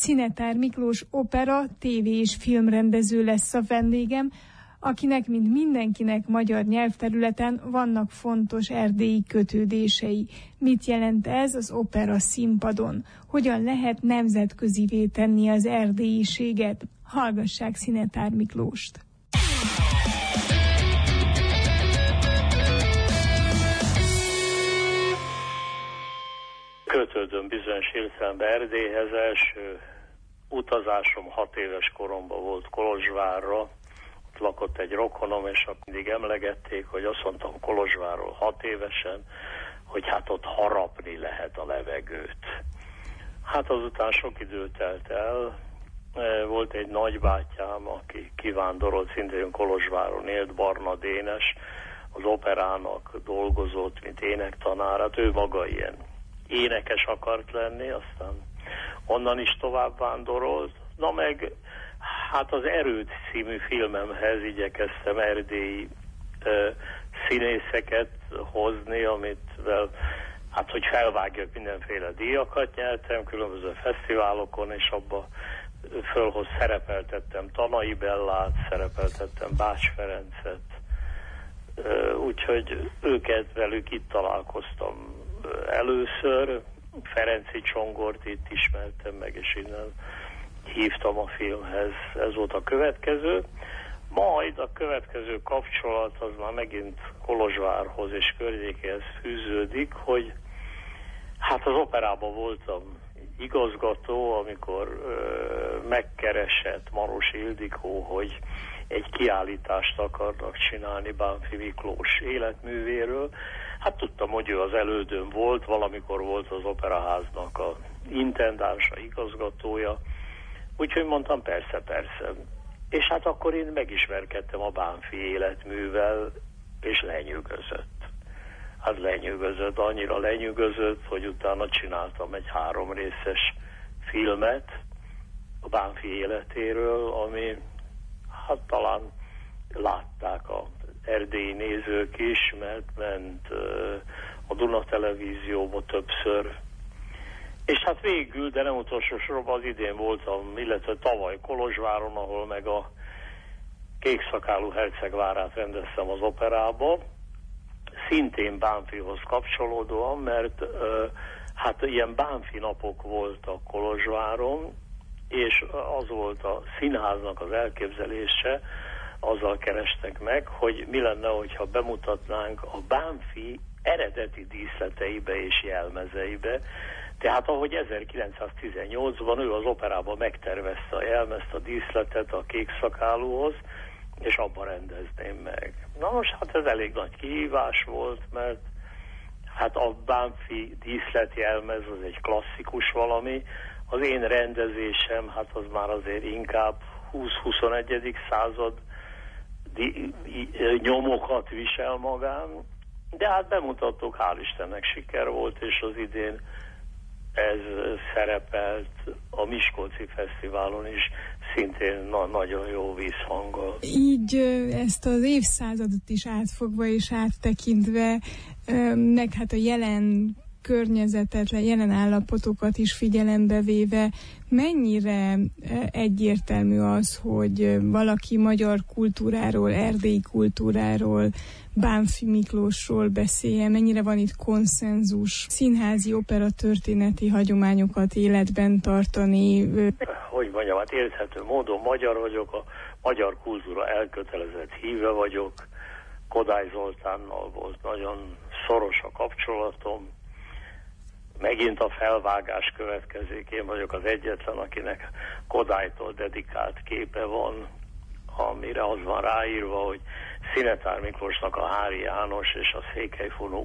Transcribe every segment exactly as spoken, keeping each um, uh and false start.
Szinetár Miklós opera, tévé és filmrendező lesz a vendégem, akinek, mint mindenkinek magyar nyelvterületen vannak fontos erdélyi kötődései. Mit jelent ez az opera színpadon? Hogyan lehet nemzetközivé tenni az erdélyiséget? Hallgassák Szinetár Miklóst! Kötődöm bizonyos értelemben Erdélyhez. Első utazásom hat éves koromban volt Kolozsvárra. Ott lakott egy rokonom, és mindig emlegették, hogy azt mondtam Kolozsvárról hat évesen, hogy hát ott harapni lehet a levegőt. Hát azután sok idő telt el. Volt egy nagybátyám, aki kivándorolt, szintén Kolozsváron élt, Barna Dénes, az operának dolgozott, mint énektanár. Hát ő maga ilyen énekes akart lenni, aztán onnan is tovább vándorolt. Na meg, hát az Erőd című filmemhez igyekeztem erdélyi ö, színészeket hozni, amitvel, hát hogy felvágjak, mindenféle díjakat nyertem, különböző fesztiválokon, és abba fölhoz szerepeltettem Tanai Bellát, szerepeltettem Bács Ferencet, ö, úgyhogy őket velük itt találkoztam először. Ferenci Csongort itt ismertem meg, és innen hívtam a filmhez. Ez volt a következő. Majd a következő kapcsolat az már megint Kolozsvárhoz és környékéhez fűződik, hogy hát az operában voltam igazgató, amikor ö, megkeresett Maros Ildikó, hogy egy kiállítást akarnak csinálni Bánffy Miklós életművéről. Hát tudtam, hogy ő az elődöm volt, valamikor volt az operaháznak a intendánsa, igazgatója, úgyhogy mondtam persze, persze. És hát akkor én megismerkedtem a Bánffy életművel, és lenyűgözött. Hát lenyűgözött, annyira lenyűgözött, hogy utána csináltam egy három részes filmet a Bánffy életéről, ami hát talán látták a erdélyi nézők is, mert ment uh, a Duna Televízióba többször. És hát végül, de nem utolsó sorban az idén voltam, illetve tavaly Kolozsváron, ahol meg a Kékszakálú hercegvárát rendeztem az operába, szintén Bánffyhoz kapcsolódóan, mert uh, hát ilyen Bánffy napok voltak Kolozsváron, és az volt a színháznak az elképzelése, azzal kerestek meg, hogy mi lenne, hogyha bemutatnánk a Bánffy eredeti díszleteibe és jelmezeibe. Tehát ahogy ezerkilencszáztizennyolcban ő az operában megtervezte a jelmezt, a díszletet a Kékszakálúhoz, és abban rendezném meg. Na most hát ez elég nagy kihívás volt, mert hát a Bánffy díszletjelmez az egy klasszikus valami, az én rendezésem, hát az már azért inkább húsz-huszonegyedik század di- nyomokat visel magán, de hát bemutattuk, hál' Istennek siker volt, és az idén ez szerepelt a Miskolci Fesztiválon is, szintén na- nagyon jó vízhanggal. Így ezt az évszázadot is átfogva és áttekintve, meg hát a jelen környezetet, jelen állapotokat is figyelembe véve, mennyire egyértelmű az, hogy valaki magyar kultúráról, erdélyi kultúráról, Bánffy Miklósról beszéljen, mennyire van itt konszenzus, színházi opera történeti hagyományokat életben tartani? Hogy mondjam, hát érthető módon magyar vagyok, a magyar kultúra elkötelezett híve vagyok, Kodály Zoltánnal volt nagyon szoros a kapcsolatom, megint a felvágás következik, én vagyok az egyetlen, akinek Kodálytól dedikált képe van, amire az van ráírva, hogy Szinetár Miklósnak a Hári János és a Székelyfonó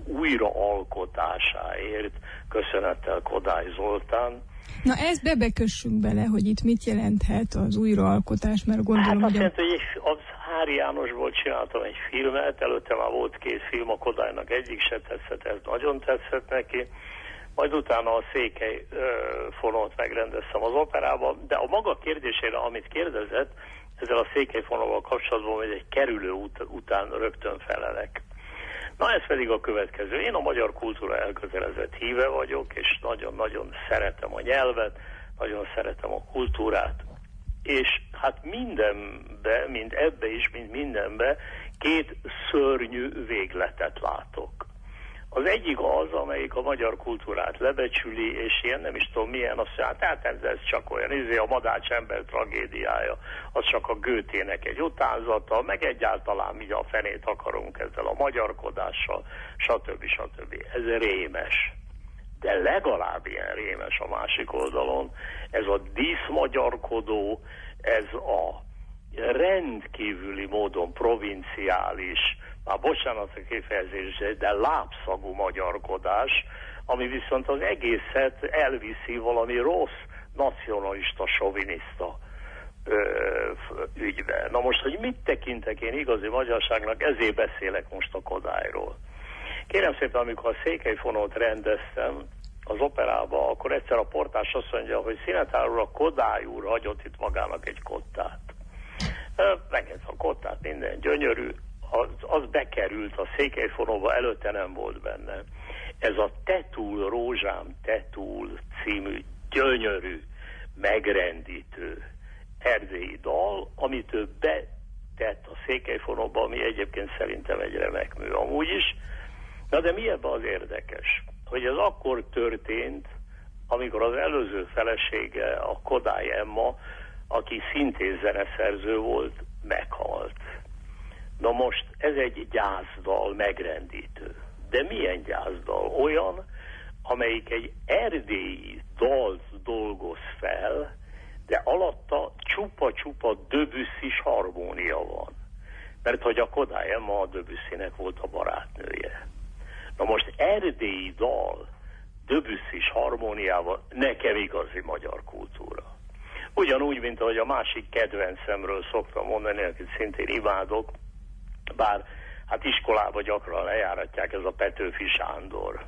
újraalkotásáért köszönettel Kodály Zoltán. Na ezt bebekössünk bele, hogy itt mit jelenthet az újraalkotás, mert gondolom, hát hogy... Hát azt jelenti, hogy az Hári Jánosból csináltam egy filmet, előtte már volt két film, a Kodálynak egyik se tetszett, ez nagyon tetszett neki. Majd utána a Székelyfonót megrendeztem az operában, de a maga kérdésére, amit kérdezett, ezzel a Székelyfonóval kapcsolatban, hogy egy kerülő ut- után rögtön felelek. Na ez pedig a következő. Én a magyar kultúra elkötelezett híve vagyok, és nagyon-nagyon szeretem a nyelvet, nagyon szeretem a kultúrát, és hát mindenbe, mint ebbe is, mint mindenbe, két szörnyű végletet látok. Az egyik az, amelyik a magyar kultúrát lebecsüli, és ilyen nem is tudom milyen, azt mondja, hát ez, ez csak olyan, ez a Madács ember tragédiája, az csak a Goethének egy utánzata, meg egyáltalán mi a fenét akarunk ezzel a magyarkodással, stb. stb. Ez rémes. De legalább ilyen rémes a másik oldalon, ez a díszmagyarkodó, ez a rendkívüli módon provinciális, már bocsánat a kifejezés, de lábszagú magyarkodás, ami viszont az egészet elviszi valami rossz, nacionalista, soviniszta ö, ügybe. Na most, hogy mit tekintek én igazi magyarságnak, ezért beszélek most a Kodályról. Kérem szépen, amikor a Székelyfonót rendeztem az operába, akkor egyszer a portás azt mondja, hogy Szinetár úr, a Kodály úr hagyott itt magának egy kottát. Megint a kottát, minden gyönyörű, az, az bekerült a Székelyfonóba, előtte nem volt benne. Ez a Te túl, rózsám, te túl című gyönyörű, megrendítő erdélyi dal, amit ő betett a Székelyfonóba, ami egyébként szerintem egy remek mű amúgy is. Na de mi ebben az érdekes? Hogy ez akkor történt, amikor az előző felesége, a Kodály Emma, aki szintén zeneszerző volt, meghalt. Na most ez egy gyászdal, megrendítő. De milyen gyászdal? Olyan, amelyik egy erdélyi dalt dolgoz fel, de alatta csupa-csupa Debussy-s harmónia van. Mert hogy a Kodály Emma a Debussynek volt a barátnője. Na most erdélyi dal Debussy-s harmóniával nekem igazi magyar kultúra. Ugyanúgy, mint ahogy a másik kedvencemről szoktam mondani, akit szintén imádok, bár hát iskolába gyakran lejáratják, ez a Petőfi Sándor,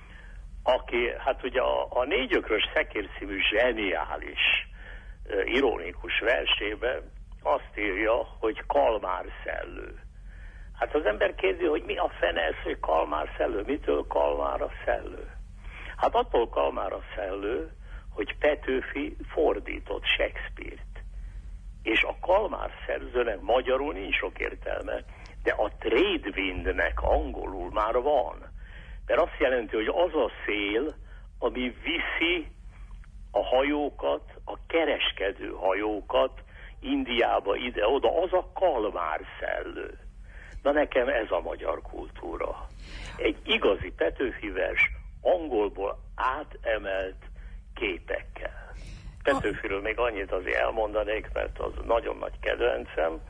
aki hát ugye a, a Négyökrös szekér című zseniális, uh, ironikus versében azt írja, hogy Kalmár szellő. Hát az ember kérdi, hogy mi a fene ez, hogy Kalmár szellő, mitől Kalmár a szellő? Hát attól Kalmár a szellő, hogy Petőfi fordított Shakespeare-t. És a Kalmár szerzőnek magyarul nincs sok értelme, de a trade windnek angolul már van. Mert azt jelenti, hogy az a szél, ami viszi a hajókat, a kereskedő hajókat Indiába, ide-oda, az a Kalmár szellő. Na nekem ez a magyar kultúra. Egy igazi Petőfi vers, angolból átemelt képekkel. Petőfiről még annyit azért elmondanék, mert az nagyon nagy kedvencem,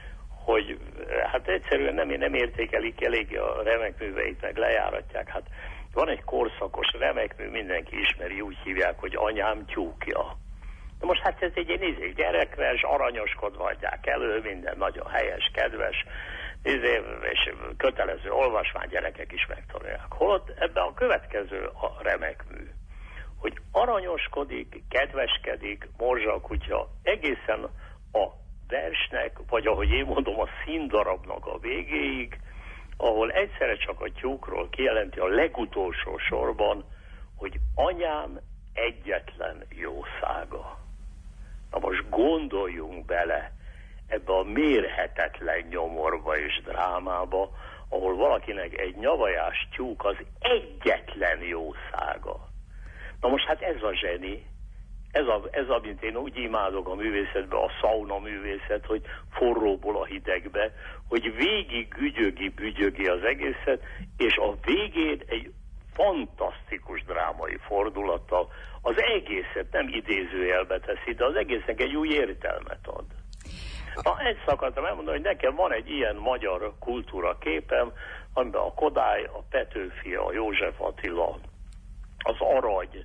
hogy hát egyszerűen nem, nem értékelik eléggé a remekműveit, meg lejáratják. Hát van egy korszakos remekmű, mindenki ismeri, úgy hívják, hogy Anyám tyúkja. Na most hát ez egy ilyen izé, gyerekvers, aranyoskodva adják elő, minden nagyon helyes, kedves, izé, és kötelező olvasmány, gyerekek is megtanulják. Holott ebben a következő a remekmű, hogy aranyoskodik, kedveskedik, morzsa a kutya egészen a versnek, vagy ahogy én mondom, a színdarabnak a végéig, ahol egyszerre csak a tyúkról kijelenti a legutolsó sorban, hogy anyám egyetlen jószága. Na most gondoljunk bele ebbe a mérhetetlen nyomorba és drámába, ahol valakinek egy nyavajás tyúk az egyetlen jószága. Na most hát ez a zseni, ez, a, ez amit én úgy imádok a művészetben, a szauna művészet, hogy forróból a hidegbe, hogy végig gügyögi, bügyögi az egészet, és a végén egy fantasztikus drámai fordulattal az egészet nem idézőjelbe teszi, de az egésznek egy új értelmet ad. Na, ezt akartam elmondani, hogy nekem van egy ilyen magyar kultúra képem, amiben a Kodály, a Petőfi, a József Attila, az Arany,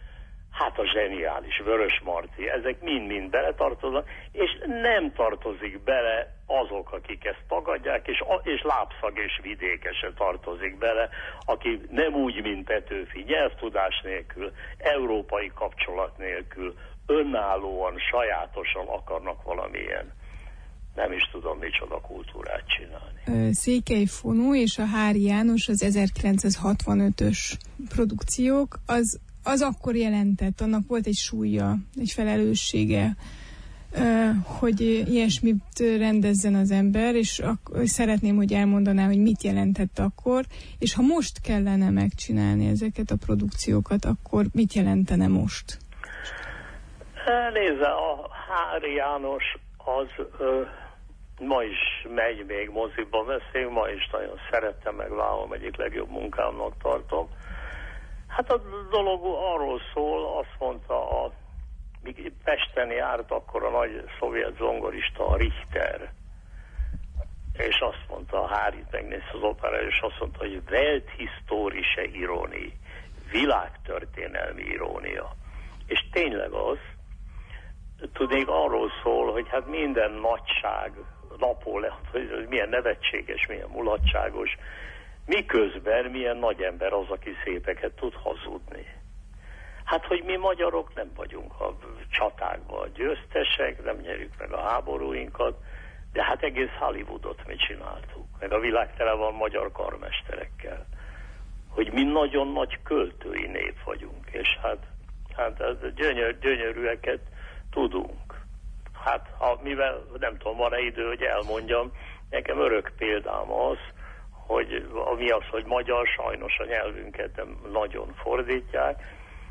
hát a zseniális Vörösmarty, ezek mind-mind beletartoznak, és nem tartozik bele azok, akik ezt tagadják, és, és lábszag és vidékesen tartozik bele, aki nem úgy, mint Petőfi, nyelvtudás nélkül, európai kapcsolat nélkül, önállóan, sajátosan akarnak valamilyen, nem is tudom micsoda kultúrát csinálni. Székelyfonó és a Hári János, az ezerkilencszázhatvanötös produkciók, az az akkor jelentett, annak volt egy súlya, egy felelőssége, hogy ilyesmit rendezzen az ember, és ak- szeretném, hogy elmondaná, hogy mit jelentett akkor, és ha most kellene megcsinálni ezeket a produkciókat, akkor mit jelentene most? Nézze, a Hári János az ö, ma is megy még moziba, beszél, ma is nagyon szerettem, meg vállom, egyik legjobb munkámnak tartom. Hát a dolog arról szól, azt mondta, a, míg Pesten járt akkor a nagy szovjet zongorista, a Richter, és azt mondta, a Hárit megnézte az opera, és azt mondta, hogy Welthistorische Ironie, világtörténelmi irónia. És tényleg az, tudnék arról szól, hogy hát minden nagyság, Napóleon, hogy milyen nevetséges, milyen mulatságos, miközben milyen nagy ember az, aki szépeket tud hazudni. Hát, hogy mi magyarok nem vagyunk a csatákban győztesek, nem nyerjük meg a háborúinkat, de hát egész Hollywoodot mi csináltuk, meg a világ tele van magyar karmesterekkel. Hogy mi nagyon nagy költői nép vagyunk, és hát, hát gyönyör, gyönyörűeket tudunk. Hát, ha, mivel nem tudom, van-e idő, hogy elmondjam, nekem örök példám az, hogy ami az, hogy magyar, sajnos a nyelvünket nem nagyon fordítják,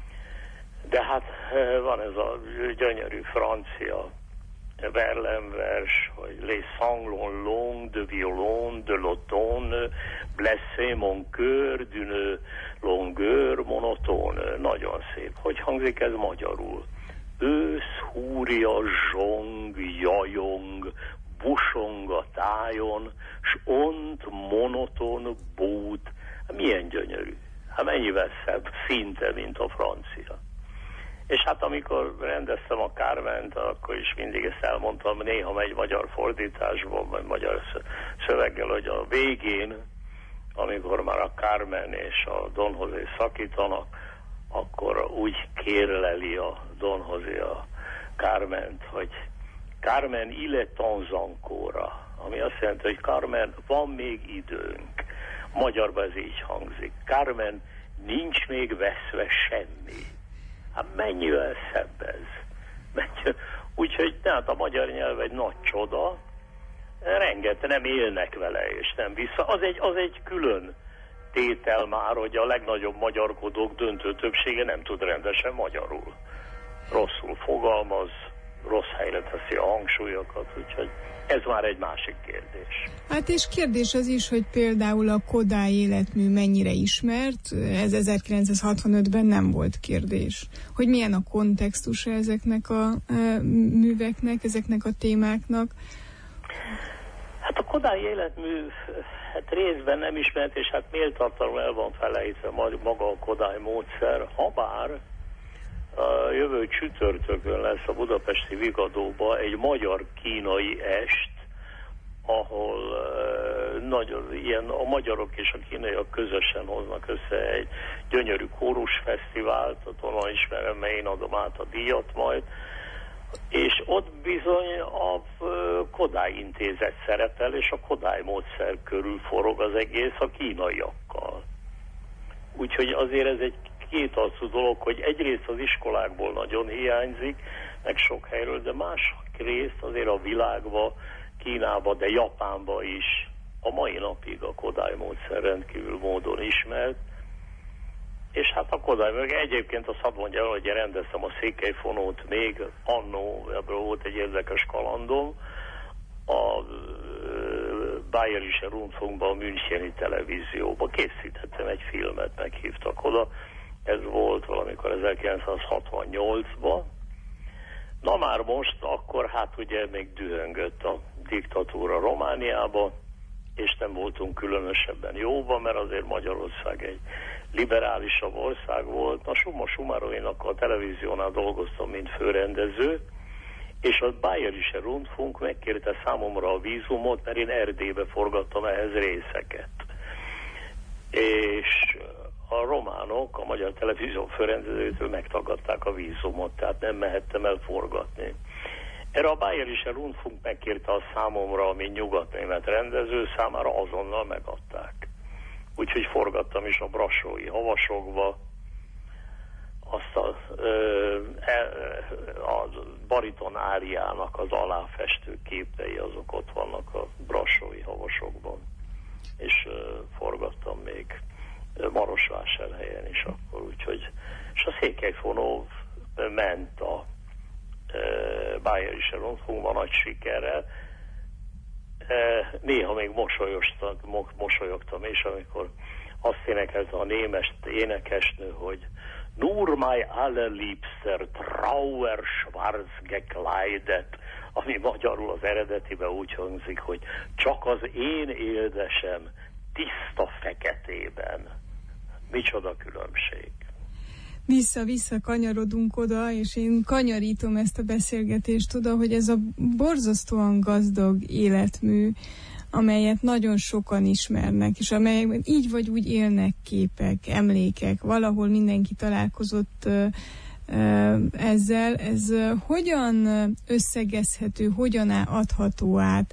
de hát van ez a gyönyörű francia Verlaine vers, hogy les sanglots longs de violon de l'automne blessé mon cœur d'une longueur monotone. Nagyon szép. Hogy hangzik ez magyarul? Ősz, húria, zsong, jajong, busong a tájon, s ont monoton bút. Milyen gyönyörű. Hát mennyivel szebb szinte, mint a francia. És hát amikor rendeztem a Carment, akkor is mindig ezt elmondtam, néha megy magyar fordításban, vagy magyar szöveggel, hogy a végén, amikor már a Carmen és a Don José szakítanak, akkor úgy kérleli a Don José a Carment, hogy Carmen il est temps encore, ami azt jelenti, hogy Carmen, van még időnk. Magyarban ez így hangzik. Carmen, nincs még veszve semmi. Hát mennyivel szebb ez. Mennyi... Úgyhogy tehát a magyar nyelv egy nagy csoda, rengeteg nem élnek vele, és nem vissza. Az egy, az egy külön tétel már, hogy a legnagyobb magyarkodók döntő többsége nem tud rendesen magyarul. Rosszul fogalmaz, rossz helyre teszi a hangsúlyokat, úgyhogy ez már egy másik kérdés. Hát és kérdés az is, hogy például a Kodály életmű mennyire ismert, ez ezerkilencszázhatvanötben nem volt kérdés. Hogy milyen a kontextusa ezeknek a e, műveknek, ezeknek a témáknak? Hát a Kodály életmű hát részben nem ismert, és hát méltatlanul el van felejtve maga a Kodály módszer, habár a jövő csütörtökön lesz a budapesti Vigadóba egy magyar-kínai est, ahol uh, nagyon ilyen a magyarok és a kínaiak közösen hoznak össze egy gyönyörű kórusfesztivált, ott onnan ismerem, mert én adom át a díjat majd, és ott bizony a uh, Kodály intézet szerepel, és a Kodály módszer körül forog az egész a kínaiakkal. Úgyhogy azért ez egy kétarcú dolog, hogy egyrészt az iskolákból nagyon hiányzik, meg sok helyről, de másrészt azért a világban, Kínába, de Japánba is a mai napig a Kodály módszer rendkívül módon ismert, és hát a Kodály, meg egyébként azt hadd mondjam, hogy rendeztem a Székelyfonót még annó, ebből volt egy érdekes kalandom, a Bayerische Rundfunkban, a Müncheni televízióban készítettem egy filmet, meghívtak oda, ez volt valamikor ezerkilencszázhatvannyolcban. Na már most, akkor hát ugye még dühöngött a diktatúra Romániába, és nem voltunk különösebben jóban, mert azért Magyarország egy liberálisabb ország volt. Na Summa Summaruminak a televíziónál dolgoztam, mint főrendező, és a Bayerische Rundfunk megkérte számomra a vízumot, mert én Erdélybe forgattam ehhez részeket. És a románok a magyar televízió főrendezőtől megtagadták a vízumot, tehát nem mehettem el forgatni. Erre a Bayerische Rundfunk megkérte a számomra, mint nyugatnémet rendező, számára azonnal megadták. Úgyhogy forgattam is a brassói Havasokba, azt a, a bariton áriának az aláfestő képei, azok ott vannak a brassói havasokban, és forgattam még Marosvásárhelyen is akkor, úgyhogy, és a Székelyfonó ment a Bayerische Rundfunkban nagy sikerrel. Néha még mosolyogtam, mosolyogtam és amikor azt énekelte a némes énekesnő, hogy Nur mein allerliebster trauer schwarz gekleidet, ami magyarul az eredetiben úgy hangzik, hogy csak az én éldesem tiszta feketében. Micsoda különbség. Vissza-vissza kanyarodunk oda, és én kanyarítom ezt a beszélgetést oda, hogy ez a borzasztóan gazdag életmű, amelyet nagyon sokan ismernek, és amelyekben így vagy úgy élnek képek, emlékek, valahol mindenki találkozott uh, uh, ezzel. Ez uh, hogyan összegezhető, hogyan adható át?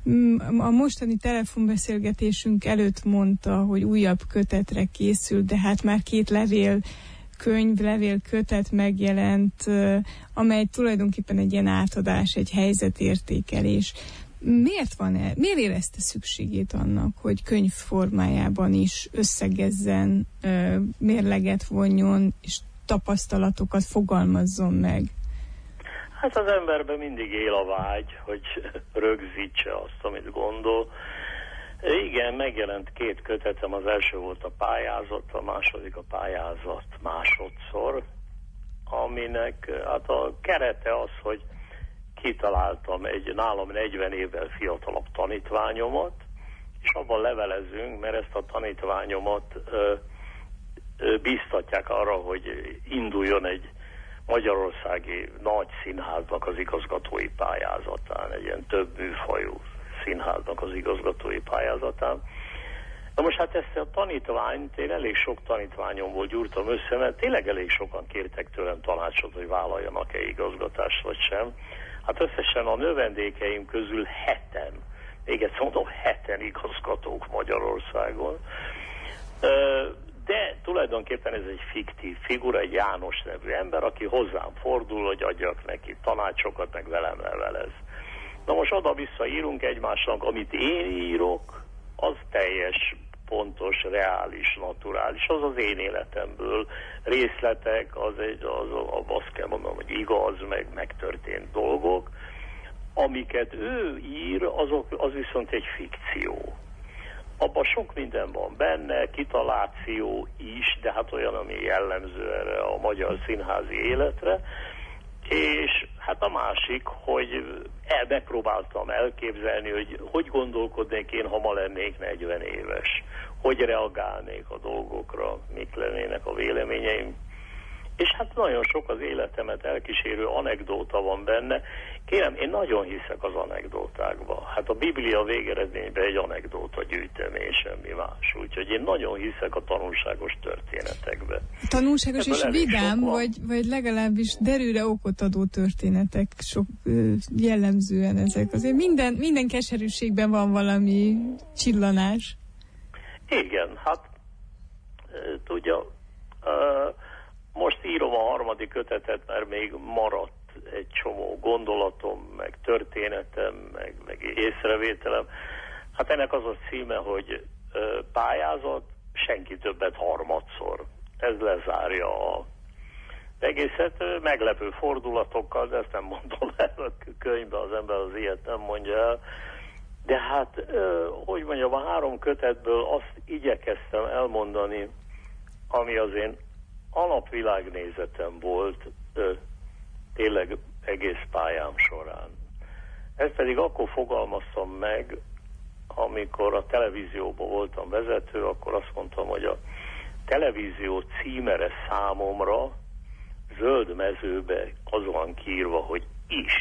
A mostani telefonbeszélgetésünk előtt mondta, hogy újabb kötetre készül, de hát már két levél könyv, levél kötet megjelent, amely tulajdonképpen egy ilyen átadás, egy helyzetértékelés. Miért van e? Miért érezte szükségét annak, hogy könyv formájában is összegezzen, mérleget vonjon, és tapasztalatokat fogalmazzon meg? Hát az emberben mindig él a vágy, hogy rögzítse azt, amit gondol. Igen, megjelent két kötetem, az első volt a pályázat, a második a pályázat másodszor, aminek hát a kerete az, hogy kitaláltam egy nálam negyven évvel fiatalabb tanítványomat, és abban levelezünk, mert ezt a tanítványomat ö, ö, bíztatják arra, hogy induljon egy magyarországi nagy színháznak az igazgatói pályázatán, egy ilyen több műfajú színháznak az igazgatói pályázatán. Na most hát ezt a tanítványt, én elég sok tanítványomból gyúrtam össze, mert tényleg elég sokan kértek tőlem tanácsot, hogy vállaljanak-e igazgatást vagy sem. Hát összesen a növendékeim közül heten, még egyszer mondom, heten igazgatók Magyarországon. De tulajdonképpen ez egy fiktív figura, egy János nevű ember, aki hozzám fordul, hogy adjak neki tanácsokat, meg velem levelez. Na most oda-vissza írunk egymásnak, amit én írok, az teljes, pontos, reális, naturális, az az én életemből. Részletek, az, egy, az azt kell mondanom, hogy igaz, meg megtörtént dolgok. Amiket ő ír, azok, az viszont egy fikció. Abban sok minden van benne, kitaláció is, de hát olyan, ami jellemző erre a magyar színházi életre. És hát a másik, hogy el, megpróbáltam elképzelni, hogy hogy gondolkodnék én, ha ma lennék negyven éves. Hogy reagálnék a dolgokra, mik lennének a véleményeim. És hát nagyon sok az életemet elkísérő anekdóta van benne. Kérem, én nagyon hiszek az anekdótákba. Hát a Biblia végeredményben egy anekdóta gyűjtemény, semmi más. Úgyhogy én nagyon hiszek a tanulságos történetekbe. Tanulságos és vidám, vagy, vagy legalábbis derűre okot adó történetek sok jellemzően ezek. Azért minden, minden keserűségben van valami csillanás. Igen, hát tudja, most írom a harmadik kötetet, mert még maradt egy csomó gondolatom, meg történetem, meg, meg észrevételem. Hát ennek az a címe, hogy pályázat, senki többet harmadszor. Ez lezárja a egészet, meglepő fordulatokkal, de ezt nem mondom el a könyvben, az ember az ilyet nem mondja el. De hát, hogy mondjam, a három kötetből azt igyekeztem elmondani, ami az én alapvilágnézetem volt tényleg egész pályám során. Ezt pedig akkor fogalmaztam meg, amikor a televízióban voltam vezető, akkor azt mondtam, hogy a televízió címere számomra zöld mezőbe az van kiírva, hogy is.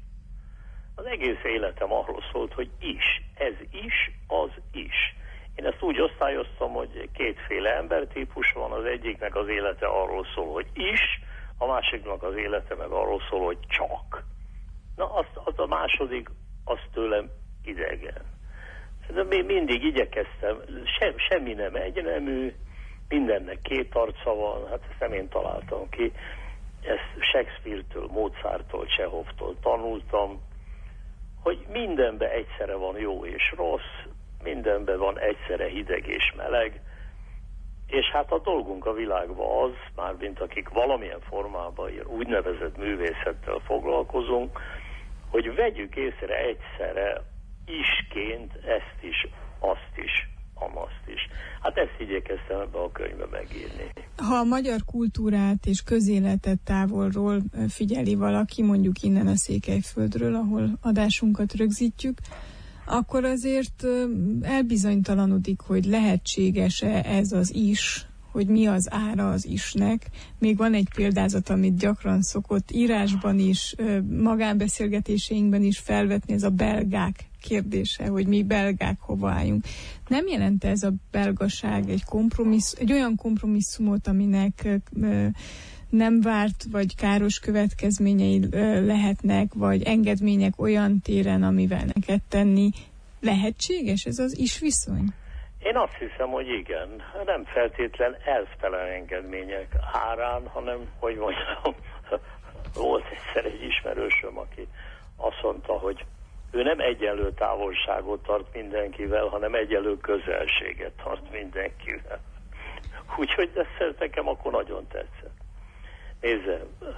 Az egész életem arról szólt, hogy is. Ez is, az is. Én ezt úgy osztályoztam, hogy kétféle embertípus van, az egyiknek az élete arról szól, hogy is, a másiknak az élete meg arról szól, hogy csak. Na, az, az a második, az tőlem idegen. De még mindig igyekeztem, sem, semmi nem egynemű, mindennek két arca van, hát ezt nem én találtam ki, ezt Shakespeare-től, Mozarttól, Csehovtól tanultam, hogy mindenben egyszerre van jó és rossz, mindenben van egyszerre hideg és meleg, és hát a dolgunk a világban az, mármint akik valamilyen formában úgynevezett művészettel foglalkozunk, hogy vegyük észre egyszerre isként ezt is, azt is, amazt is. Hát ezt igyekeztem ebbe a könyvbe megírni. Ha a magyar kultúrát és közéletet távolról figyeli valaki, mondjuk innen a Székelyföldről, ahol adásunkat rögzítjük, akkor azért elbizonytalanodik, hogy lehetséges-e ez az is, hogy mi az ára az isnek. Még van egy példázat, amit gyakran szokott írásban is, magánbeszélgetéseinkben is felvetni, ez a belgák kérdése, hogy mi belgák hova álljunk. Nem jelent ez a belgaság egy, kompromissz, egy olyan kompromisszumot, aminek nem várt vagy káros következményei lehetnek, vagy engedmények olyan téren, amivel neked tenni lehetséges ez az is viszony? Én azt hiszem, hogy igen. Nem feltétlen elvtelen engedmények árán, hanem, hogy mondjam, volt egyszer egy ismerősöm, aki azt mondta, hogy ő nem egyenlő távolságot tart mindenkivel, hanem egyenlő közelséget tart mindenkivel. Úgyhogy ez nekem akkor nagyon tetszett. Nézze,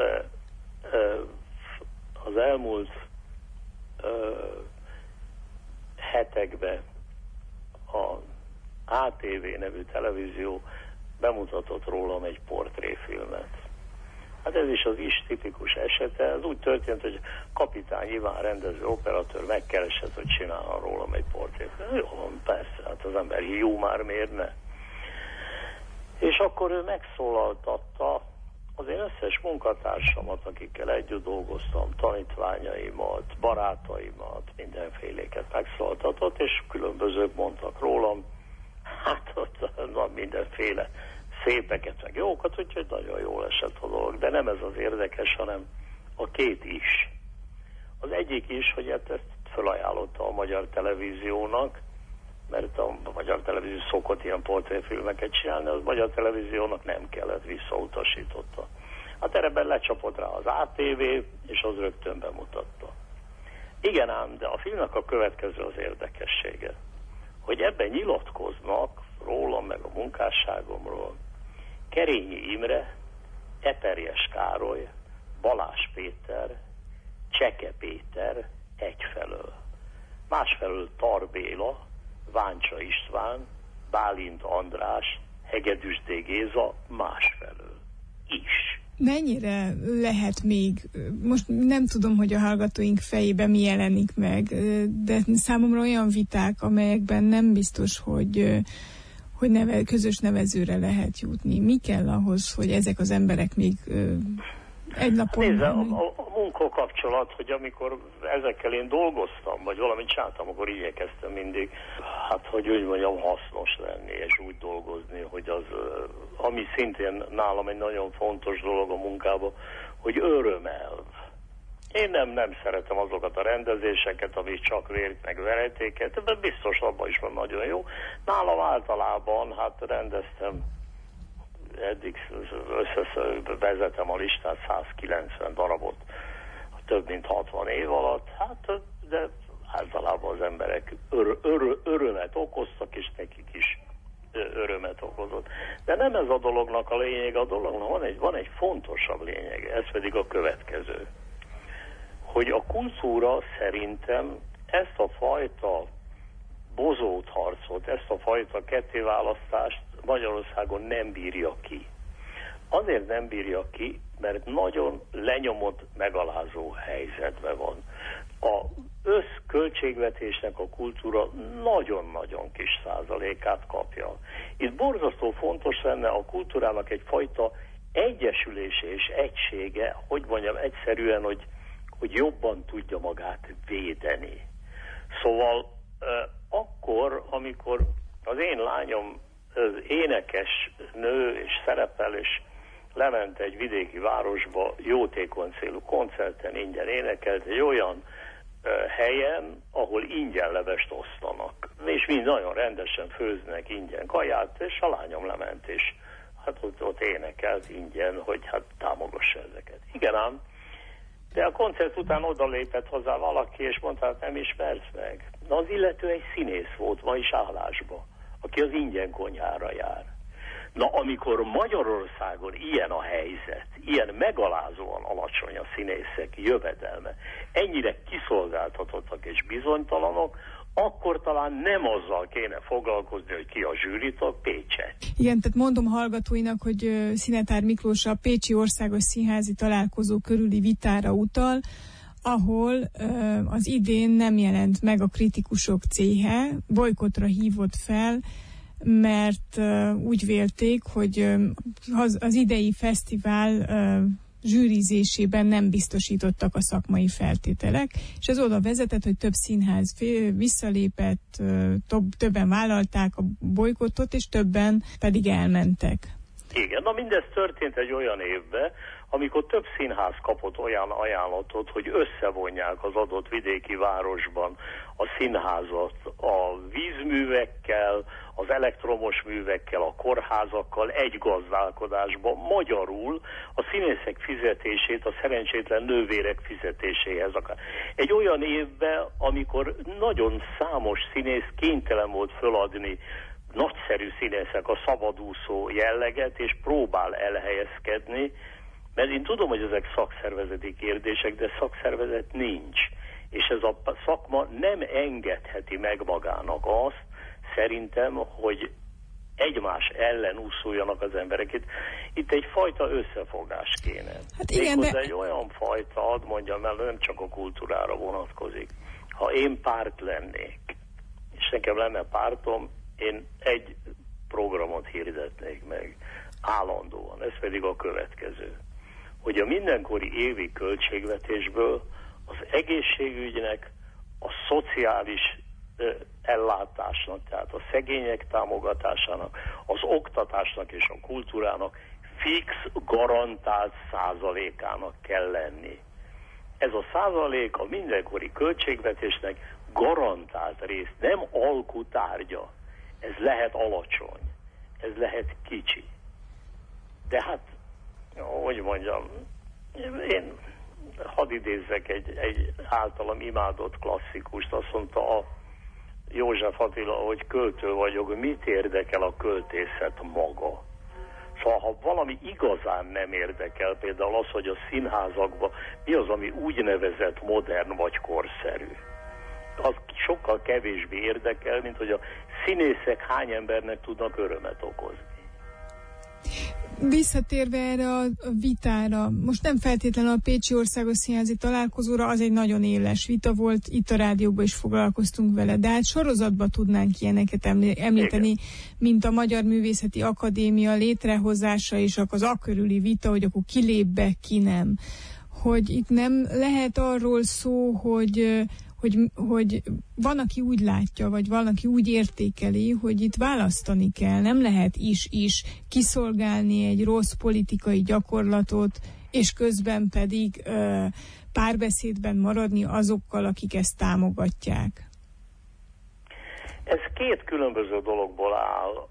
az elmúlt hetekben a á té vé nevű televízió bemutatott rólam egy portréfilmet. Hát ez is az is tipikus esete. Ez úgy történt, hogy Kapitány Iván rendező operatőr megkeresett, hogy csinálna rólam egy portréfilmet. Jó van, persze, hát az ember jó már miért ne? És akkor ő megszólaltatta az én összes munkatársamat, akikkel együtt dolgoztam, tanítványaimat, barátaimat, mindenféléket megszólaltatott, és különbözők mondtak rólam, hát ott na, mindenféle szépeket, meg jókat, úgyhogy nagyon jól esett a dolog. De nem ez az érdekes, hanem a két is. Az egyik is, hogy hát ezt felajánlotta a Magyar Televíziónak, mert a Magyar Televízió szokott ilyen portréfilmeket csinálni, az Magyar Televíziónak nem kellett, visszautasította. Hát erre lecsapott rá az á té vé, és az rögtön bemutatta. Igen ám, de a filmnek a következő az érdekessége, hogy ebben nyilatkoznak rólam, meg a munkásságomról Kerényi Imre, Eperjes Károly, Balázs Péter, Cseke Péter egyfelől. Másfelől Tar Béla, Váncsa István, Bálint András, Hegedűs-D. Géza másfelől is. Mennyire lehet még, most nem tudom, hogy a hallgatóink fejében mi jelenik meg, de számomra olyan viták, amelyekben nem biztos, hogy, hogy neve, közös nevezőre lehet jutni. Mi kell ahhoz, hogy ezek az emberek még egy napon... Nézze, a, a, a munkakapcsolat, hogy amikor ezekkel én dolgoztam, vagy valamit csináltam, akkor igyekeztem mindig, hát hogy úgy mondjam, hasznos lenni, és úgy dolgozni, hogy az, ami szintén nálam egy nagyon fontos dolog a munkában, hogy örömelv. Én nem, nem szeretem azokat a rendezéseket, amik csak vért meg veretéket, de biztos abban is van nagyon jó. Nálam általában, hát rendeztem, eddig vezetem a listát, százkilencven darabot több mint hatvan év alatt, hát de általában az emberek ör, ör, örömet okoztak, és nekik is örömet okozott. De nem ez a dolognak a lényeg, a dolognak van egy, van egy fontosabb lényege, ez pedig a következő. Hogy a kultúra szerintem ezt a fajta bozót harcot, ezt a fajta kettéválasztást Magyarországon nem bírja ki. Azért nem bírja ki, mert nagyon lenyomott, megalázó helyzetben van. A összköltségvetésnek a kultúra nagyon-nagyon kis százalékát kapja. Itt borzasztó fontos lenne a kultúrának egyfajta egyesülése és egysége, hogy mondjam egyszerűen, hogy, hogy jobban tudja magát védeni. Szóval eh, akkor, amikor az én lányom az énekes nő és szerepel, és lement egy vidéki városba jótékony célú koncerten, ingyen énekelt egy olyan uh, helyen, ahol ingyen levest osztanak. és mind nagyon rendesen főznek ingyen kaját, és a lányom lement, és hát ott, ott énekelt ingyen, hogy hát támogassa ezeket. Igen ám, de a koncert után oda lépett hozzá valaki, és mondta, hát nem ismersz meg. Na, az illető egy színész volt ma is állásba, aki az ingyen konyhára jár. Na, amikor Magyarországon ilyen a helyzet, ilyen megalázóan alacsony a színészek jövedelme, ennyire kiszolgáltatottak és bizonytalanok, akkor talán nem azzal kéne foglalkozni, hogy ki a zsűritag, Pécset. Igen, tehát mondom hallgatóinak, hogy Szinetár Miklós a Pécsi Országos Színházi Találkozó körüli vitára utal, ahol az idén nem jelent meg a kritikusok céhe, bojkottra hívott fel, mert úgy vélték, hogy az idei fesztivál zsűrizésében nem biztosítottak a szakmai feltételek, és ez oda vezetett, hogy több színház visszalépett, többen vállalták a bolykottot, és többen pedig elmentek. Igen, na mindez történt egy olyan évben, amikor több színház kapott olyan ajánlatot, hogy összevonják az adott vidéki városban a színházat a vízművekkel, az elektromos művekkel, a kórházakkal egy gazdálkodásban, magyarul a színészek fizetését a szerencsétlen nővérek fizetéséhez akar. Egy olyan évben, amikor nagyon számos színész kénytelen volt föladni nagyszerű színészek a szabadúszó jelleget, és próbál elhelyezkedni, mert én tudom, hogy ezek szakszervezeti kérdések, de szakszervezet nincs. És ez a szakma nem engedheti meg magának azt, szerintem, hogy egymás ellen úszuljanak az emberek. Itt, itt egyfajta összefogás kéne. Hát igen, de... egy olyan fajta, hadd mondjam el, nem csak a kultúrára vonatkozik. Ha én párt lennék, és nekem lenne pártom, én egy programot hirdetnék meg állandóan, ez pedig a következő, hogy a mindenkori évi költségvetésből az egészségügynek, a szociális ö, ellátásnak, tehát a szegények támogatásának, az oktatásnak és a kultúrának fix, garantált százalékának kell lenni. Ez a százalék a mindenkori költségvetésnek garantált rész, nem alkutárgya. Ez lehet alacsony, ez lehet kicsi. De hát, hogy mondjam, én hadd idézzek egy, egy általam imádott klasszikust, azt mondta a József Attila, hogy költő vagyok, mit érdekel a költészet maga? Szóval, ha valami igazán nem érdekel, például az, hogy a színházakban mi az, ami úgynevezett modern vagy korszerű, az sokkal kevésbé érdekel, mint hogy a színészek hány embernek tudnak örömet okozni. Visszatérve erre a vitára, most nem feltétlenül a Pécsi Országos Színházi Találkozóra, az egy nagyon éles vita volt, itt a rádióban is foglalkoztunk vele, de hát sorozatban tudnánk ilyeneket említeni, igen, mint a Magyar Művészeti Akadémia létrehozása és az akörüli vita, hogy akkor ki lép be, ki nem. Hogy itt nem lehet arról szó, hogy Hogy, hogy van, aki úgy látja, vagy van, aki úgy értékeli, hogy itt választani kell, nem lehet is-is kiszolgálni egy rossz politikai gyakorlatot, és közben pedig ö, párbeszédben maradni azokkal, akik ezt támogatják. Ez két különböző dologból áll.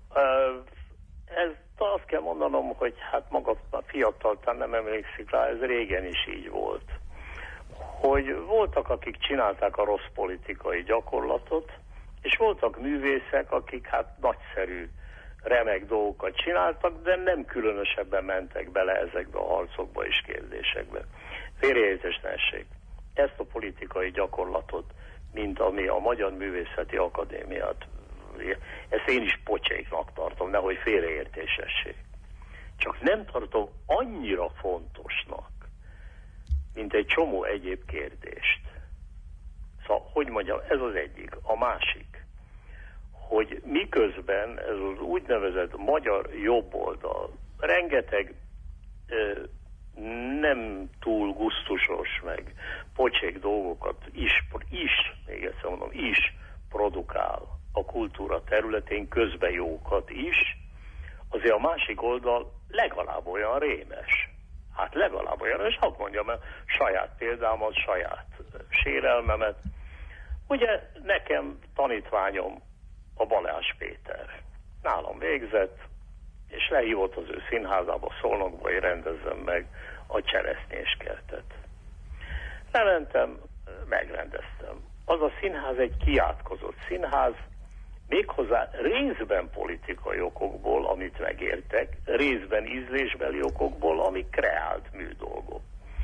Ez azt kell mondanom, hogy hát maga a fiatal nem emlékszik rá, ez régen is így volt. Hogy voltak, akik csinálták a rossz politikai gyakorlatot, és voltak művészek, akik hát nagyszerű, remek dolgokat csináltak, de nem különösebben mentek bele ezekbe a harcokba és kérdésekbe. Félreértés ne essék. Ezt a politikai gyakorlatot, mint ami a Magyar Művészeti Akadémiát, ezt én is pocséknak tartom, nehogy félreértés essék. Csak nem tartom annyira fontosnak, mint egy csomó egyéb kérdést. Szóval, hogy mondjam, ez az egyik. A másik, hogy miközben ez az úgynevezett magyar jobboldal rengeteg ö, nem túl gusztusos, meg pocsék dolgokat is, is, még egyszer mondom, is produkál a kultúra területén, közben jókat is, azért a másik oldal legalább olyan rémes. Hát legalább olyan, és hadd mondjam el saját példámat, saját sérelmemet. Ugye nekem tanítványom a Balázs Péter. Nálam végzett, és lehívott az ő színházába, Szolnokba, hogy rendezzem meg a Cseresznyéskertet. Lementem, megrendeztem. Az a színház egy kiátkozott színház, méghozzá részben politikai okokból, amit megértek, részben ízlésbeli okokból, ami kreált műdolgok.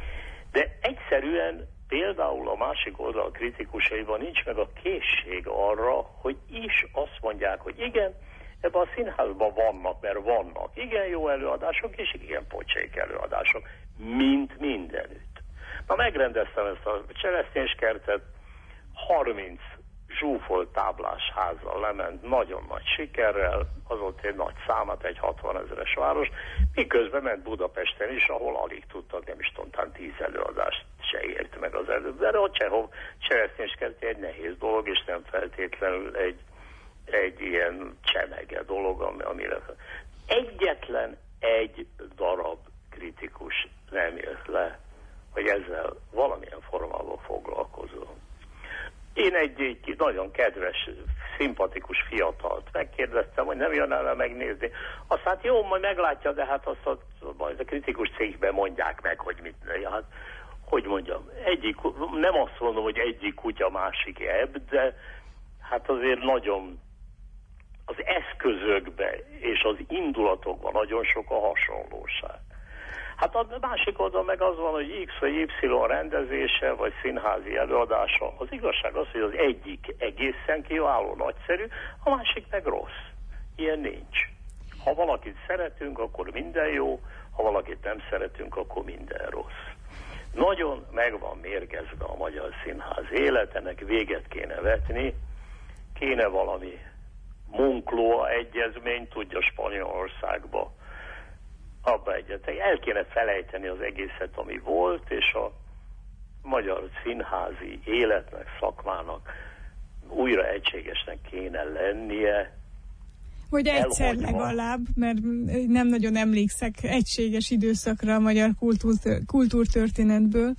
De egyszerűen például a másik oldal kritikusaiban nincs meg a készség arra, hogy is azt mondják, hogy igen, ebben a színházban vannak, mert vannak igen jó előadások, és igen pocsék előadások, mint mindenütt. Na, megrendeztem ezt a Cseresznyéskertet, harminc zsúfolt táblás házzal lement, nagyon nagy sikerrel, az ott egy nagy számát, egy hatvanezeres város, miközben ment Budapesten is, ahol alig tudtak, nem is tudom, tíz előadást se ért meg az előbb. De a Csehov Cseresznyéskert egy nehéz dolog, és nem feltétlenül egy, egy ilyen csemege dolog, amire egyetlen egy darab kritikus nem jött le, hogy ezzel valamilyen formában foglalkozom. Én egy, egy nagyon kedves, szimpatikus fiatalt megkérdeztem, hogy nem jön el megnézni. Azt hát jó, majd meglátja, de hát azt a, majd a kritikus cégben mondják meg, hogy mit. Hát, hogy mondjam, egyik, nem azt mondom, hogy egyik kutya, másik ebb, de hát azért nagyon az eszközökben és az indulatokban nagyon sok a hasonlóság. Hát a másik oldalon meg az van, hogy X vagy Y rendezése, vagy színházi előadása. Az igazság az, hogy az egyik egészen kiváló, nagyszerű, a másik meg rossz. Ilyen nincs. Ha valakit szeretünk, akkor minden jó, ha valakit nem szeretünk, akkor minden rossz. Nagyon meg van mérgezve a magyar színház élet, ennek véget kéne vetni, kéne valami Moncloa egyezmény, tudja, Spanyolországba, abba egyetek. El kéne felejteni az egészet, ami volt, és a magyar színházi életnek, szakmának újra egységesnek kéne lennie. Vagy egyszer elhagyva. Legalább, mert nem nagyon emlékszek egységes időszakra a magyar kultúr, kultúrtörténetből.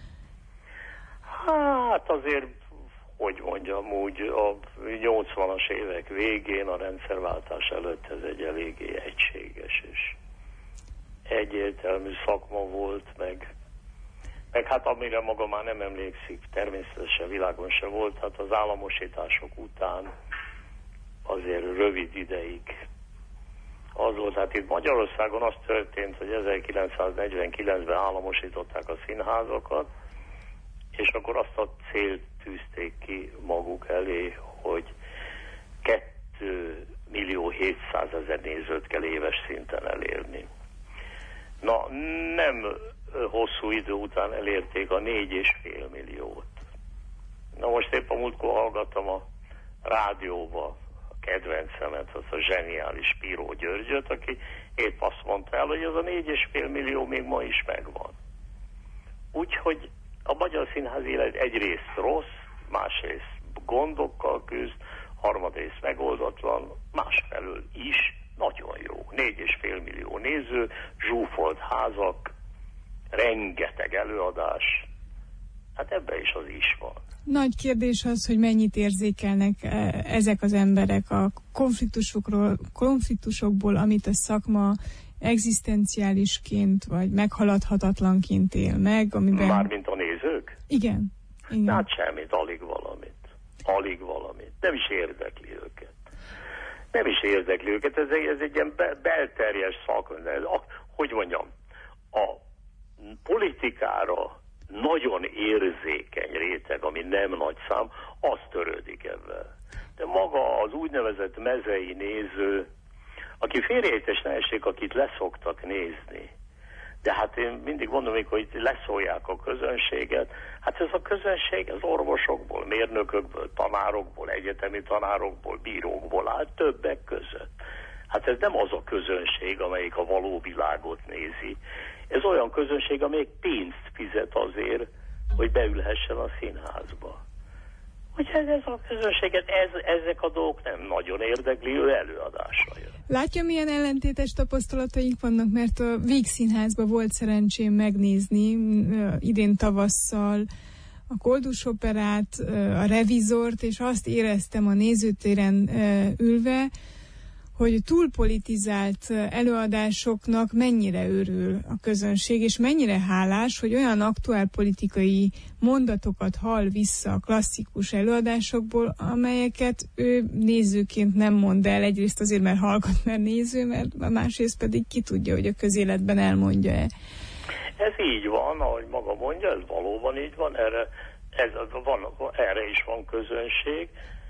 Hát azért, hogy mondjam úgy, a nyolcvanas évek végén, a rendszerváltás előtt ez egy eléggé egységes és egyértelmű szakma volt, meg, meg hát amire maga már nem emlékszik, természetesen világon se volt, hát az államosítások után azért rövid ideig az volt, hát itt Magyarországon az történt, hogy ezerkilencszáznegyvenkilencben államosították a színházakat, és akkor azt a célt tűzték ki maguk elé, hogy két millió hétszázezer nézőt kell éves szinten elérni. Na, nem hosszú idő után elérték a négy és fél milliót. Na most épp a múltkor hallgattam a rádióba a kedvencemet, az a zseniális Piró Györgyöt, aki épp azt mondta el, hogy ez a négy és fél millió még ma is megvan. Úgyhogy a magyar színház élet egyrészt rossz, másrészt gondokkal küzd, harmadrészt megoldatlan, másfelől is nagyon jó. Négy és fél millió néző, zsúfolt házak, rengeteg előadás. Hát ebben is az is van. Nagy kérdés az, hogy mennyit érzékelnek ezek az emberek a konfliktusokról, konfliktusokból, amit a szakma egzisztenciálisként, vagy meghaladhatatlanként él meg. Amiben... Mármint a nézők? Igen. Igen. Hát semmit, alig valamit. Alig valamit. Nem is érdekli őket. Nem is érdekli őket, ez egy, ez egy ilyen be, belterjes szak. Hogy mondjam, a politikára nagyon érzékeny réteg, ami nem nagy szám, az törődik ebben. De maga az úgynevezett mezei néző, aki félreértés ne essék, akit leszoktak nézni. De hát én mindig mondom, hogy leszólják a közönséget. Hát ez a közönség az orvosokból, mérnökökből, tanárokból, egyetemi tanárokból, bírókból áll, többek között. Hát ez nem az a közönség, amelyik a való világot nézi. Ez olyan közönség, amelyik pénzt fizet azért, hogy beülhessen a színházba. Úgyhogy ez a közönséget, ez, ezek a dolgok nem nagyon érdekli, ő előadásra jön. Látja, milyen ellentétes tapasztalataink vannak, mert a Vígszínházban volt szerencsém megnézni idén tavasszal a Koldus Operát, a Revizort, és azt éreztem a nézőtéren ülve, hogy túlpolitizált előadásoknak mennyire örül a közönség, és mennyire hálás, hogy olyan aktuál politikai mondatokat hall vissza a klasszikus előadásokból, amelyeket ő nézőként nem mond el. Egyrészt azért, mert hallgat, mert néző, mert másrészt pedig ki tudja, hogy a közéletben elmondja-e. Ez így van, ahogy maga mondja, ez valóban így van, erre, ez, van, erre is van közönség,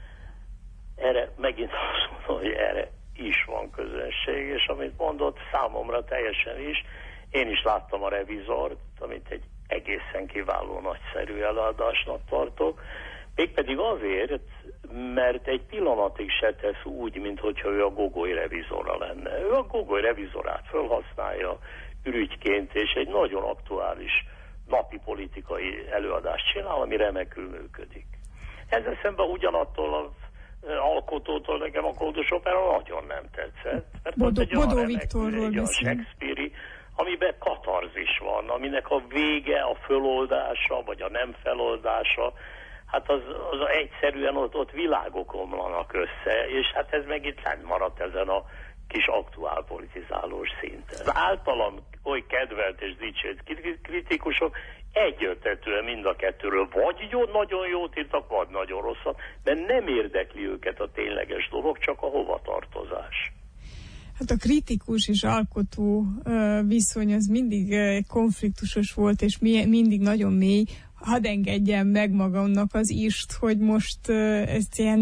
erre megint azt mondom, hogy erre is van közönség, és amit mondott, számomra teljesen is. Én is láttam a Revizort, amit egy egészen kiváló, nagyszerű előadásnak tartok, mégpedig azért, mert egy pillanatig se tesz úgy, minthogyha ő a Gogoly Revizora lenne. Ő a Gogoly Revizorát felhasználja ürügyként, és egy nagyon aktuális napi politikai előadást csinál, ami remekül működik. Ezzel szemben ugyanattól az alkotótól nekem a Koldus Opera nagyon nem tetszett. Mert Bodó, egy Bodó olyan Viktorról egy beszél. Shakespeare-i, amiben katarzis van, aminek a vége, a föloldása, vagy a nem feloldása, hát az, az egyszerűen ott, ott világok omlanak össze, és hát ez meg itt lent maradt ezen a kis aktuál politizálós szinten. Az általam oly kedvelt és dicsért kritikusok egyöntetően mind a kettőről vagy jó, nagyon jót írtak, vagy nagyon rosszat, de nem érdekli őket a tényleges dolog, csak a hovatartozás. Hát a kritikus és alkotó viszony az mindig konfliktusos volt, és mindig nagyon mély. Hadd engedjem meg magamnak az ist, hogy most ezt ilyen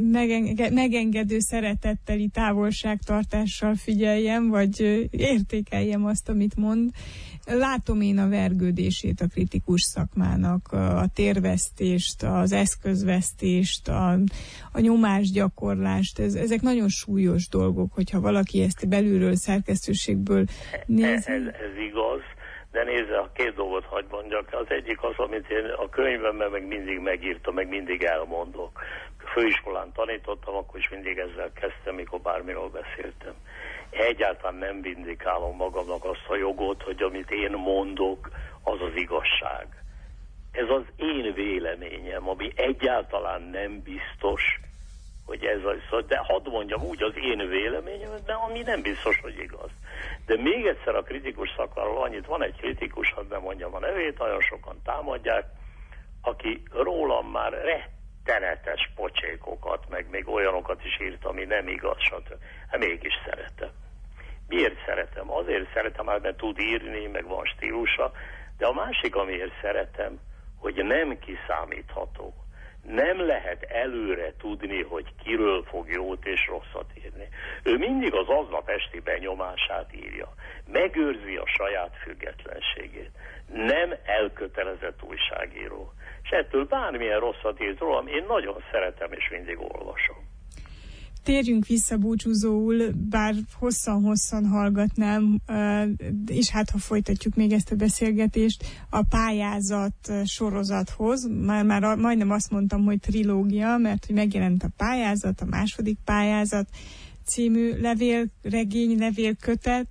megengedő szeretetteli távolságtartással figyeljem, vagy értékeljem azt, amit mond. Látom én a vergődését a kritikus szakmának, a térvesztést, az eszközvesztést, a, a nyomásgyakorlást. Ez, ezek nagyon súlyos dolgok, hogyha valaki ezt belülről, szerkesztőségből nézi. Ez, ez igaz. De nézze, a két dolgot hagy mondjak. Az egyik az, amit én a könyvemben meg mindig megírtam, meg mindig elmondok. Főiskolán tanítottam, akkor is mindig ezzel kezdtem, mikor bármiről beszéltem. Egyáltalán nem vindikálom magamnak azt a jogot, hogy amit én mondok, az az igazság. Ez az én véleményem, ami egyáltalán nem biztos, hogy ez az, de hadd mondjam úgy az én véleményem, de ami nem biztos, hogy igaz. De még egyszer a kritikus szakmáról annyit, van egy kritikus, hadd nem mondjam a nevét, nagyon sokan támadják, aki rólam már rettenetes pocsékokat, meg még olyanokat is írt, ami nem igaz, stb. Hát mégis szeretem. Miért szeretem? Azért szeretem, mert tud írni, meg van stílusa, de a másik, amiért szeretem, hogy nem kiszámítható. Nem lehet előre tudni, hogy kiről fog jót és rosszat írni. Ő mindig az aznap esti benyomását írja. Megőrzi a saját függetlenségét. Nem elkötelezett újságíró. És ettől bármilyen rosszat írt rólam, én nagyon szeretem és mindig olvasom. Térjünk vissza búcsúzóul, bár hosszan-hosszan hallgatnám, és hát ha folytatjuk még ezt a beszélgetést, a pályázat sorozathoz, már, már majdnem azt mondtam, hogy trilógia, mert hogy megjelent a pályázat, a második pályázat című levél, regény, levélkötet,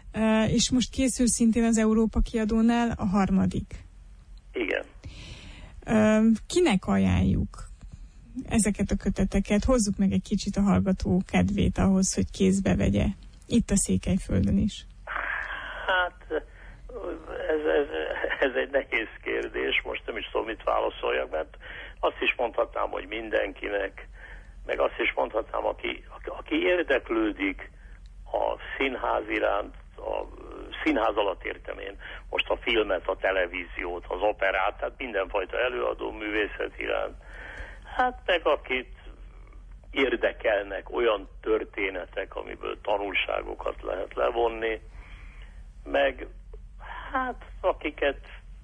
és most készül szintén az Európa Kiadónál a harmadik. Igen. Kinek ajánljuk ezeket a köteteket? Hozzuk meg egy kicsit a hallgató kedvét ahhoz, hogy kézbe vegye. Itt a Székelyföldön is. Hát ez, ez, ez egy nehéz kérdés, most nem is tudom, mit válaszoljak, mert azt is mondhatnám, hogy mindenkinek, meg azt is mondhatnám, aki, aki érdeklődik a színház iránt, a színház alatt értem én most a filmet, a televíziót, az operát, tehát mindenfajta előadó művészet iránt. Hát meg akit érdekelnek olyan történetek, amiből tanulságokat lehet levonni, meg hát akiket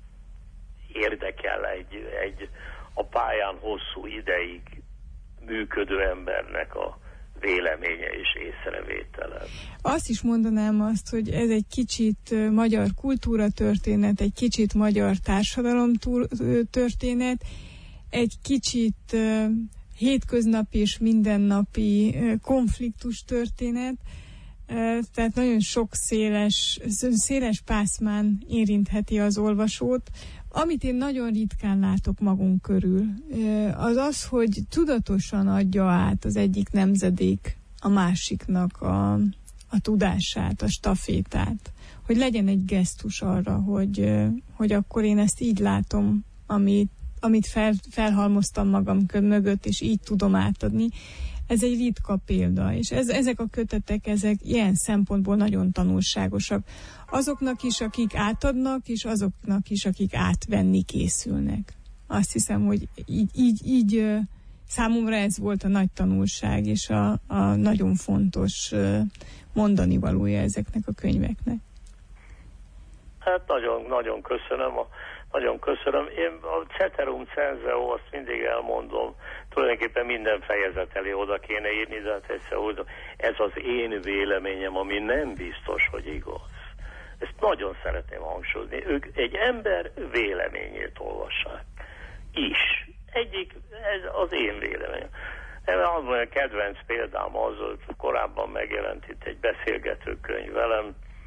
érdekel egy, egy a pályán hosszú ideig működő embernek a véleménye és észrevétele. Azt is mondanám azt, hogy ez egy kicsit magyar kultúra történet, egy kicsit magyar társadalom történet, egy kicsit uh, hétköznapi és mindennapi uh, konfliktus történet, uh, tehát nagyon sok széles, széles pászmán érintheti az olvasót. Amit én nagyon ritkán látok magunk körül, az az, hogy tudatosan adja át az egyik nemzedék a másiknak a, a tudását, a stafétát, hogy legyen egy gesztus arra, hogy, hogy akkor én ezt így látom, amit, amit fel, felhalmoztam magam mögött, és így tudom átadni. Ez egy ritka példa, és ez, ezek a kötetek, ezek ilyen szempontból nagyon tanulságosak. Azoknak is, akik átadnak, és azoknak is, akik átvenni készülnek. Azt hiszem, hogy így, így, így számomra ez volt a nagy tanulság, és a, a nagyon fontos mondani valója ezeknek a könyveknek. Hát nagyon, nagyon köszönöm, a, nagyon köszönöm. Én a ceterum censeo, azt mindig elmondom, tulajdonképpen minden fejezet elé oda kéne írni, de hát egyszer oda, ez az én véleményem, ami nem biztos, hogy igaz. Ezt nagyon szeretném hangsúlyozni. Ők egy ember véleményét olvassák. Is. Egyik, ez az én véleményem. Az a kedvenc példám az, hogy korábban megjelent itt egy beszélgetőkönyv velem,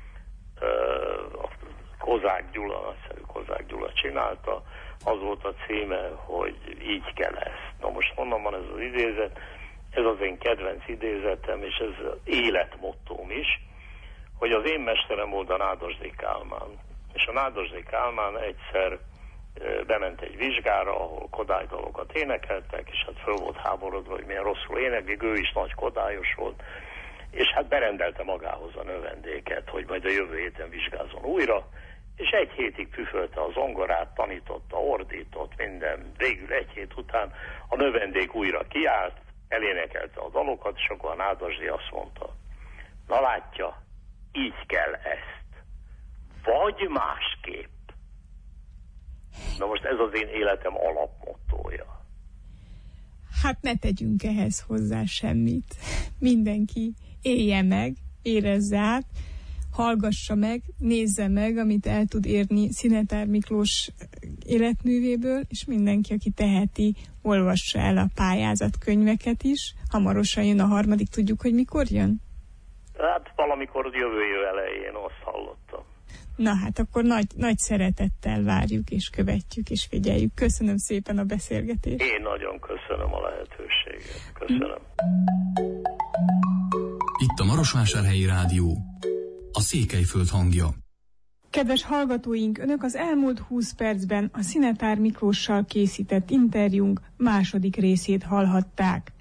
a Kozák Gyula, nagyszerű Kozák Gyula csinálta, az volt a címe, hogy így kell ezt. Na most honnan van ez az idézet? Ez az én kedvenc idézetem, és ez életmottóm is, hogy az én mesterem volt a Nádasdy Kálmán. És a Nádasdy Kálmán egyszer bement egy vizsgára, ahol kodálydalokat énekeltek, és hát föl volt háborodva, hogy milyen rosszul éneklik, ő is nagy kodályos volt, és hát berendelte magához a növendéket, hogy majd a jövő héten vizsgázzon újra, és egy hétig püfölte a zongorát, tanította, ordított, minden. Végül egy hét után a növendék újra kiállt, elénekelte a dalokat, és akkor a Nádasdy azt mondta, na látja, így kell ezt, vagy másképp. Na most ez az én életem alapmottója. Hát ne tegyünk ehhez hozzá semmit. Mindenki élje meg, érezze át, hallgassa meg, nézze meg, amit el tud érni Szinetár Miklós életművéből, és mindenki, aki teheti, olvassa el a pályázatkönyveket is. Hamarosan jön a harmadik, tudjuk, hogy mikor jön? Hát valamikor jövő év elején, azt hallottam. Na hát akkor nagy, nagy szeretettel várjuk, és követjük, és figyeljük. Köszönöm szépen a beszélgetést. Én nagyon köszönöm a lehetőséget. Köszönöm. Itt a Marosvásárhelyi Rádió, a Székelyföld hangja. Kedves hallgatóink, Önök az elmúlt húsz percben a Szinetár Miklóssal készített interjúnk második részét hallhatták.